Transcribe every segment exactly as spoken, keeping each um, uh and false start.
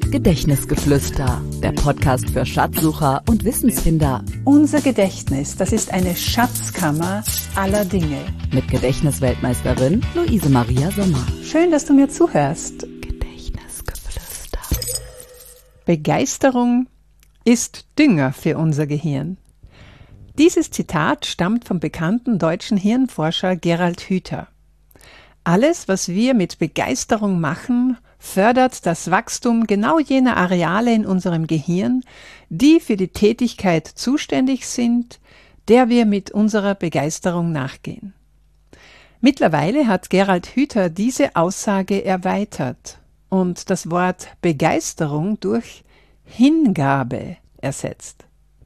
Gedächtnisgeflüster, der Podcast für Schatzsucher und Wissensfinder. Unser Gedächtnis, das ist eine Schatzkammer aller Dinge. Mit Gedächtnisweltmeisterin Luise Maria Sommer. Schön, dass du mir zuhörst. Gedächtnisgeflüster. Begeisterung ist Dünger für unser Gehirn. Dieses Zitat stammt vom bekannten deutschen Hirnforscher Gerald Hüther. Alles, was wir mit Begeisterung machen, fördert das Wachstum genau jener Areale in unserem Gehirn, die für die Tätigkeit zuständig sind, der wir mit unserer Begeisterung nachgehen. Mittlerweile hat Gerald Hüther diese Aussage erweitert und das Wort Begeisterung durch Hingabe ersetzt.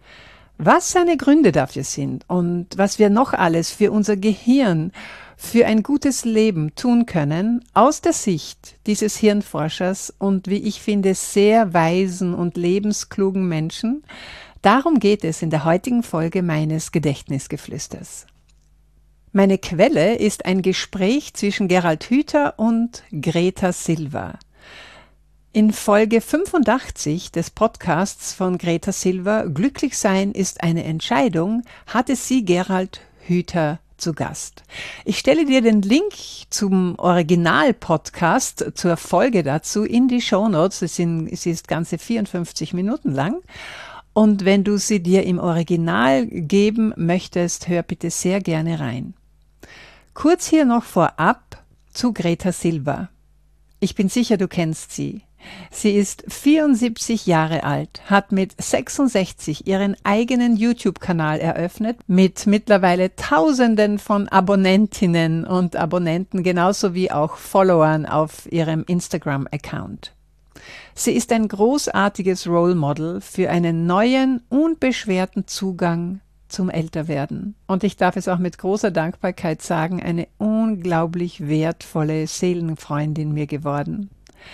Was seine Gründe dafür sind und was wir noch alles für unser Gehirn, für ein gutes Leben tun können, aus der Sicht dieses Hirnforschers und wie ich finde sehr weisen und lebensklugen Menschen, darum geht es in der heutigen Folge meines Gedächtnisgeflüsters. Meine Quelle ist ein Gespräch zwischen Gerald Hüther und Greta Silva. In Folge fünfundachtzig des Podcasts von Greta Silva, Glücklich sein ist eine Entscheidung, hatte sie Gerald Hüther zu Gast. Ich stelle dir den Link zum Original-Podcast, zur Folge dazu in die Shownotes. Sie sind, sie ist ganze vierundfünfzig Minuten lang. Und wenn du sie dir im Original geben möchtest, hör bitte sehr gerne rein. Kurz hier noch vorab zu Greta Silva. Ich bin sicher, du kennst sie. Sie ist vierundsiebzig Jahre alt, hat mit sechsundsechzig ihren eigenen YouTube-Kanal eröffnet, mit mittlerweile Tausenden von Abonnentinnen und Abonnenten, genauso wie auch Followern auf ihrem Instagram-Account. Sie ist ein großartiges Role Model für einen neuen, unbeschwerten Zugang zum Älterwerden. Und ich darf es auch mit großer Dankbarkeit sagen, eine unglaublich wertvolle Seelenfreundin mir geworden.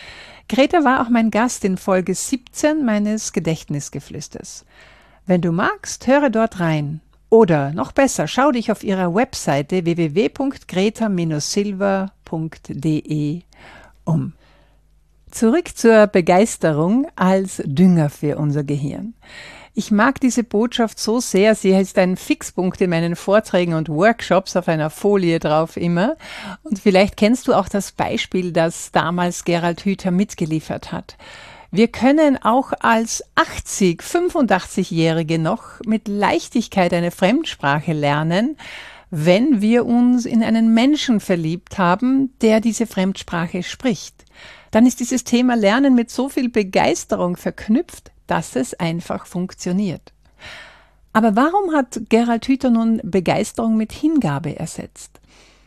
Greta war auch mein Gast in Folge siebzehn meines Gedächtnisgeflüsters. Wenn du magst, höre dort rein. Oder noch besser, schau dich auf ihrer Webseite w w w punkt greta silva punkt d e um. Zurück zur Begeisterung als Dünger für unser Gehirn. Ich mag diese Botschaft so sehr, sie ist ein Fixpunkt in meinen Vorträgen und Workshops auf einer Folie drauf immer. Und vielleicht kennst du auch das Beispiel, das damals Gerald Hüther mitgeliefert hat. Wir können auch als achtzig-, fünfundachtzig-Jährige noch mit Leichtigkeit eine Fremdsprache lernen, wenn wir uns in einen Menschen verliebt haben, der diese Fremdsprache spricht. Dann ist dieses Thema Lernen mit so viel Begeisterung verknüpft, dass es einfach funktioniert. Aber warum hat Gerald Hüther nun Begeisterung mit Hingabe ersetzt?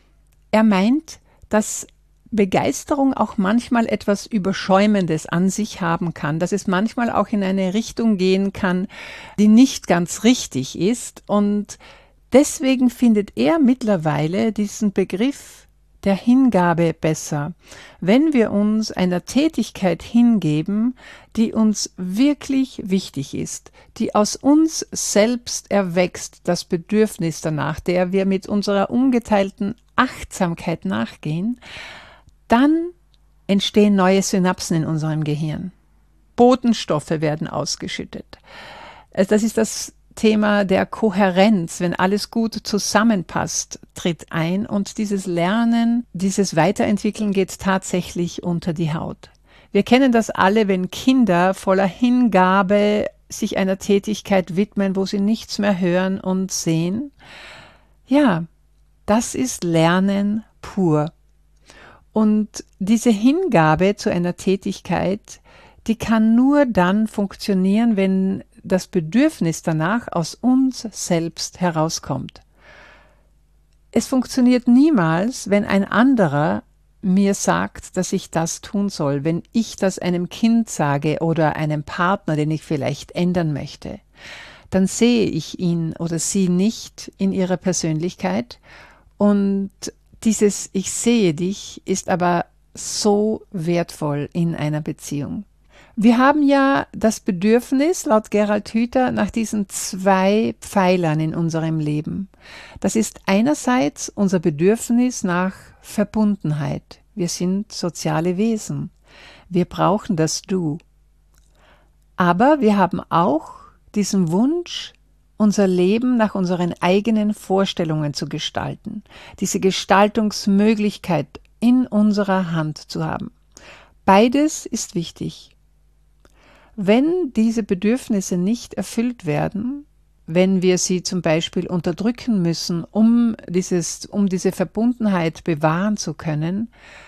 Er meint, dass Begeisterung auch manchmal etwas Überschäumendes an sich haben kann, dass es manchmal auch in eine Richtung gehen kann, die nicht ganz richtig ist. Und deswegen findet er mittlerweile diesen Begriff der Hingabe besser, wenn wir uns einer Tätigkeit hingeben, die uns wirklich wichtig ist, die aus uns selbst erwächst, das Bedürfnis danach, der wir mit unserer ungeteilten Achtsamkeit nachgehen, dann entstehen neue Synapsen in unserem Gehirn. Botenstoffe werden ausgeschüttet. Das ist das Thema der Kohärenz, wenn alles gut zusammenpasst, tritt ein und dieses Lernen, dieses Weiterentwickeln geht tatsächlich unter die Haut. Wir kennen das alle, wenn Kinder voller Hingabe sich einer Tätigkeit widmen, wo sie nichts mehr hören und sehen. Ja, das ist Lernen pur. Und diese Hingabe zu einer Tätigkeit, die kann nur dann funktionieren, wenn das Bedürfnis danach aus uns selbst herauskommt. Es funktioniert niemals, wenn ein anderer mir sagt, dass ich das tun soll, wenn ich das einem Kind sage oder einem Partner, den ich vielleicht ändern möchte. Dann sehe ich ihn oder sie nicht in ihrer Persönlichkeit und dieses Ich sehe dich ist aber so wertvoll in einer Beziehung. Wir haben ja das Bedürfnis, laut Gerald Hüther, nach diesen zwei Pfeilern in unserem Leben. Das ist einerseits unser Bedürfnis nach Verbundenheit. Wir sind soziale Wesen. Wir brauchen das Du. Aber wir haben auch diesen Wunsch, unser Leben nach unseren eigenen Vorstellungen zu gestalten, diese Gestaltungsmöglichkeit in unserer Hand zu haben. Beides ist wichtig. Wenn diese Bedürfnisse nicht erfüllt werden, wenn wir sie zum Beispiel unterdrücken müssen, um, dieses, um diese Verbundenheit bewahren zu können,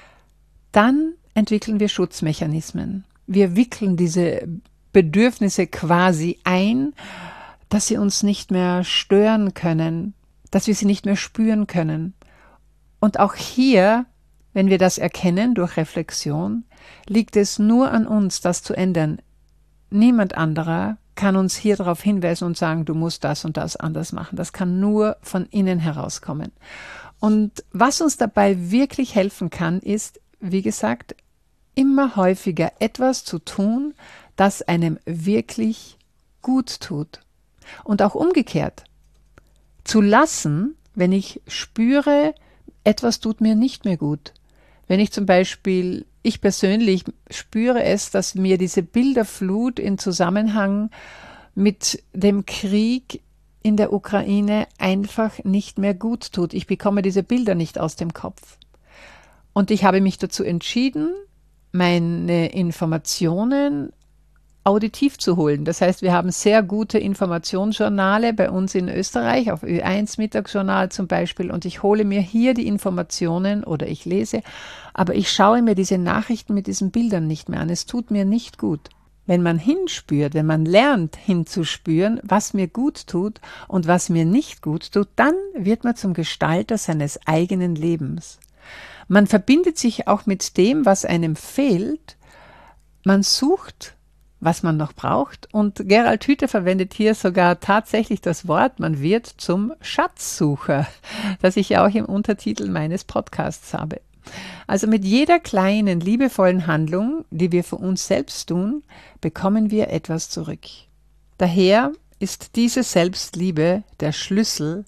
dann entwickeln wir Schutzmechanismen. Wir wickeln diese Bedürfnisse quasi ein, dass sie uns nicht mehr stören können, dass wir sie nicht mehr spüren können. Und auch hier, wenn wir das erkennen durch Reflexion, liegt es nur an uns, das zu ändern. Niemand anderer kann uns hier darauf hinweisen und sagen, du musst das und das anders machen. Das kann nur von innen herauskommen. Und was uns dabei wirklich helfen kann, ist, wie gesagt, immer häufiger etwas zu tun, das einem wirklich gut tut. Und auch umgekehrt, zu lassen, wenn ich spüre, etwas tut mir nicht mehr gut. Wenn ich zum Beispiel, ich persönlich spüre es, dass mir diese Bilderflut in Zusammenhang mit dem Krieg in der Ukraine einfach nicht mehr gut tut. Ich bekomme diese Bilder nicht aus dem Kopf. Und ich habe mich dazu entschieden, meine Informationen auditiv zu holen. Das heißt, wir haben sehr gute Informationsjournale bei uns in Österreich, auf Ö eins Mittagsjournal zum Beispiel, und ich hole mir hier die Informationen oder ich lese, aber ich schaue mir diese Nachrichten mit diesen Bildern nicht mehr an. Es tut mir nicht gut. Wenn man hinspürt, wenn man lernt hinzuspüren, was mir gut tut und was mir nicht gut tut, dann wird man zum Gestalter seines eigenen Lebens. Man verbindet sich auch mit dem, was einem fehlt. Man sucht, was man noch braucht. Und Gerald Hüther verwendet hier sogar tatsächlich das Wort, man wird zum Schatzsucher, das ich ja auch im Untertitel meines Podcasts habe. Also mit jeder kleinen, liebevollen Handlung, die wir für uns selbst tun, bekommen wir etwas zurück. Daher ist diese Selbstliebe der Schlüssel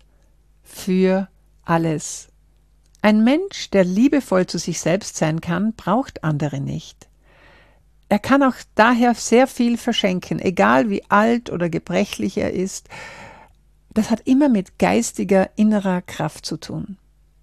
für alles. Ein Mensch, der liebevoll zu sich selbst sein kann, braucht andere nicht. Er kann auch daher sehr viel verschenken, egal wie alt oder gebrechlich er ist. Das hat immer mit geistiger, innerer Kraft zu tun.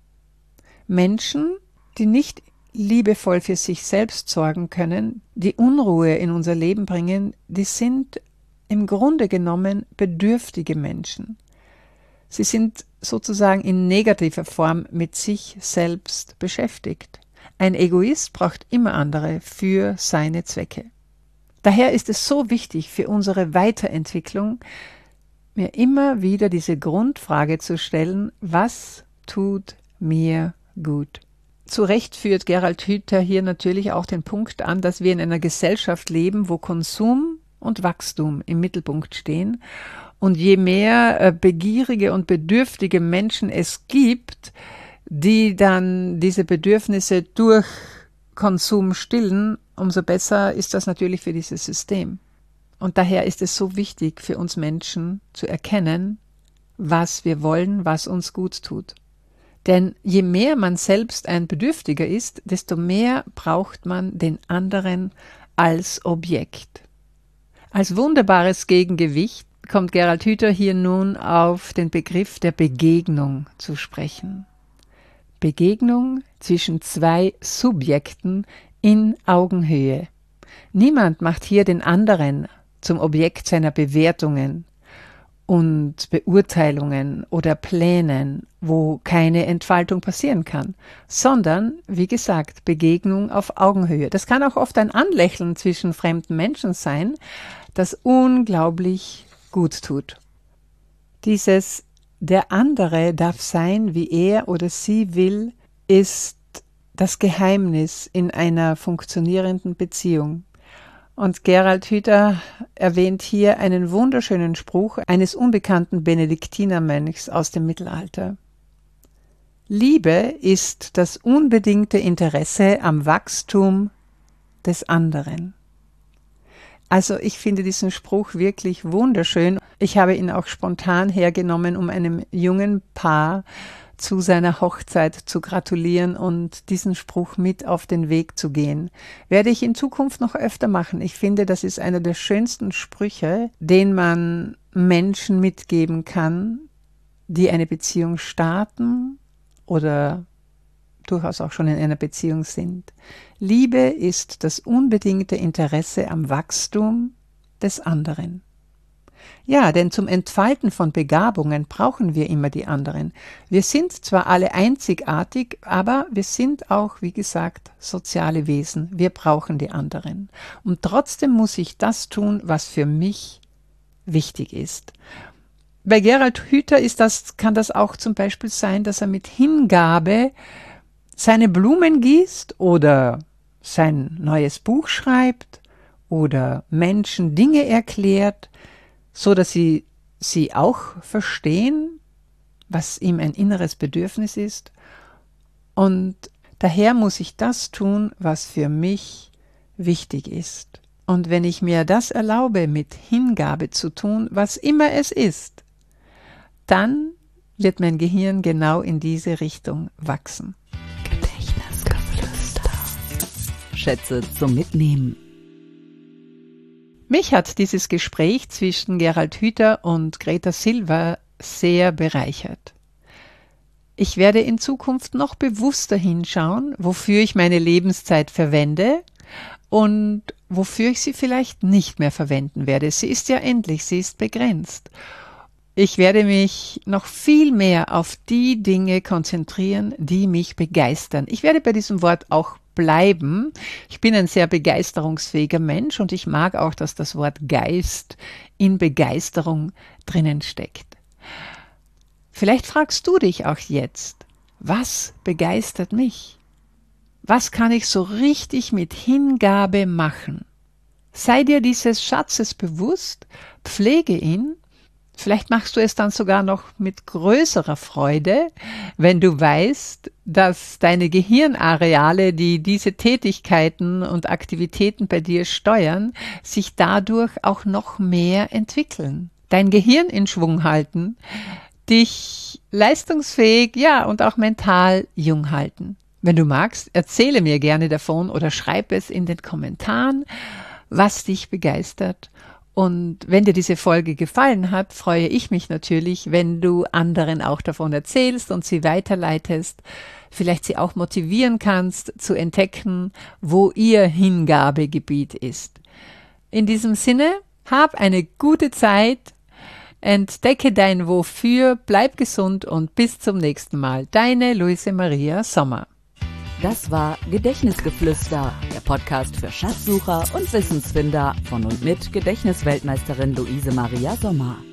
Menschen, die nicht liebevoll für sich selbst sorgen können, die Unruhe in unser Leben bringen, die sind im Grunde genommen bedürftige Menschen. Sie sind sozusagen in negativer Form mit sich selbst beschäftigt. Ein Egoist braucht immer andere für seine Zwecke. Daher ist es so wichtig für unsere Weiterentwicklung, mir immer wieder diese Grundfrage zu stellen, was tut mir gut? Zu Recht führt Gerald Hüther hier natürlich auch den Punkt an, dass wir in einer Gesellschaft leben, wo Konsum und Wachstum im Mittelpunkt stehen. Und je mehr begierige und bedürftige Menschen es gibt, die dann diese Bedürfnisse durch Konsum stillen, umso besser ist das natürlich für dieses System. Und daher ist es so wichtig für uns Menschen zu erkennen, was wir wollen, was uns gut tut. Denn je mehr man selbst ein Bedürftiger ist, desto mehr braucht man den anderen als Objekt. Als wunderbares Gegengewicht kommt Gerald Hüther hier nun auf den Begriff der Begegnung zu sprechen. Begegnung zwischen zwei Subjekten in Augenhöhe. Niemand macht hier den anderen zum Objekt seiner Bewertungen und Beurteilungen oder Plänen, wo keine Entfaltung passieren kann, sondern, wie gesagt, Begegnung auf Augenhöhe. Das kann auch oft ein Anlächeln zwischen fremden Menschen sein, das unglaublich gut tut. Dieses Der andere darf sein, wie er oder sie will, ist das Geheimnis in einer funktionierenden Beziehung. Und Gerald Hüther erwähnt hier einen wunderschönen Spruch eines unbekannten Benediktinermönchs aus dem Mittelalter. Liebe ist das unbedingte Interesse am Wachstum des anderen. Also ich finde diesen Spruch wirklich wunderschön. Ich habe ihn auch spontan hergenommen, um einem jungen Paar zu seiner Hochzeit zu gratulieren und diesen Spruch mit auf den Weg zu gehen. Werde ich in Zukunft noch öfter machen. Ich finde, das ist einer der schönsten Sprüche, den man Menschen mitgeben kann, die eine Beziehung starten oder durchaus auch schon in einer Beziehung sind. Liebe ist das unbedingte Interesse am Wachstum des anderen. Ja, denn zum Entfalten von Begabungen brauchen wir immer die anderen. Wir sind zwar alle einzigartig, aber wir sind auch, wie gesagt, soziale Wesen. Wir brauchen die anderen. Und trotzdem muss ich das tun, was für mich wichtig ist. Bei Gerald Hüther ist das, kann das auch zum Beispiel sein, dass er mit Hingabe seine Blumen gießt oder sein neues Buch schreibt oder Menschen Dinge erklärt, so dass sie sie auch verstehen, was ihm ein inneres Bedürfnis ist. Und daher muss ich das tun, was für mich wichtig ist. Und wenn ich mir das erlaube, mit Hingabe zu tun, was immer es ist, dann wird mein Gehirn genau in diese Richtung wachsen. Gedächtnisgeflüster. Schätze zum Mitnehmen. Mich hat dieses Gespräch zwischen Gerald Hüther und Greta Silva sehr bereichert. Ich werde in Zukunft noch bewusster hinschauen, wofür ich meine Lebenszeit verwende und wofür ich sie vielleicht nicht mehr verwenden werde. Sie ist ja endlich, sie ist begrenzt. Ich werde mich noch viel mehr auf die Dinge konzentrieren, die mich begeistern. Ich werde bei diesem Wort auch bleiben. Ich bin ein sehr begeisterungsfähiger Mensch und ich mag auch, dass das Wort Geist in Begeisterung drinnen steckt. Vielleicht fragst du dich auch jetzt, was begeistert mich? Was kann ich so richtig mit Hingabe machen? Sei dir dieses Schatzes bewusst, pflege ihn. Vielleicht machst du es dann sogar noch mit größerer Freude, wenn du weißt, dass deine Gehirnareale, die diese Tätigkeiten und Aktivitäten bei dir steuern, sich dadurch auch noch mehr entwickeln. Dein Gehirn in Schwung halten, dich leistungsfähig, ja, und auch mental jung halten. Wenn du magst, erzähle mir gerne davon oder schreib es in den Kommentaren, was dich begeistert. Und wenn dir diese Folge gefallen hat, freue ich mich natürlich, wenn du anderen auch davon erzählst und sie weiterleitest, vielleicht sie auch motivieren kannst, zu entdecken, wo ihr Hingabegebiet ist. In diesem Sinne, hab eine gute Zeit, entdecke dein Wofür, bleib gesund und bis zum nächsten Mal. Deine Luise Maria Sommer. Das war Gedächtnisgeflüster, der Podcast für Schatzsucher und Wissensfinder von und mit Gedächtnisweltmeisterin Luise Maria Sommer.